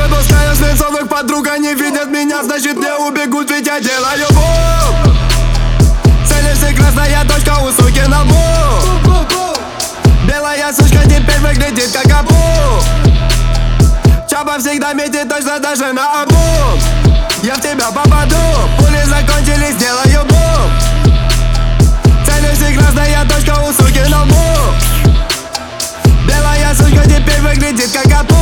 Выпускаю свинцовых подруг, они видят меня, значит не убегут, ведь я делаю бум. Целишься, красная точка у суки на лбу. Белая сучка теперь выглядит как обу. Чапа всегда метит точно даже на обум. Я в тебя попаду, пули закончились, делаю бум. Целишься, красная точка у суки на лбу. Белая сучка теперь выглядит как обу.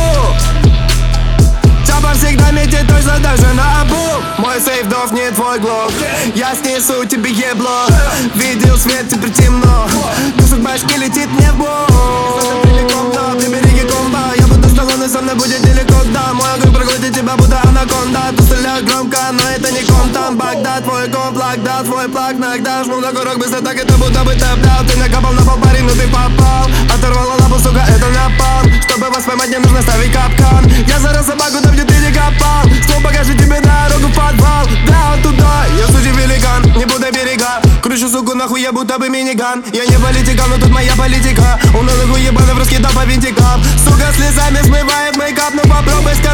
Чапа всегда метит точно даже на обум. Мой сейф дов не твой глок, я снесу тебе ебло. Видел свет, теперь темно, кусок башки летит в небо. Ты береги комбо, я буду столоной, со мной будет геликоптер. Мой огонь проглотит тебя, будто анаконда. Ты стреляешь громко, но это не контам. Багдад, твой комплак, да, твой плак. Нагда жму на курок быстро, так это будто бы тэп-дал. Ты накопал на пол, парень, ну ты попал. Оторвала лапу, сука, это напал. Чтобы вас поймать, не нужно ставить капкан. Я зараз собаку, там где ты не копал. Слово покажи тебе дорогу в подвал. Да, вот туда, я сучий великан, не буду берега. Кручу суку нахуй, я будто бы миниган. Я не политикан, но тут моя политика. Унылых уебанов раскидал по винтикам. Сука слезами смывает мейкап, ну попробуй сказать.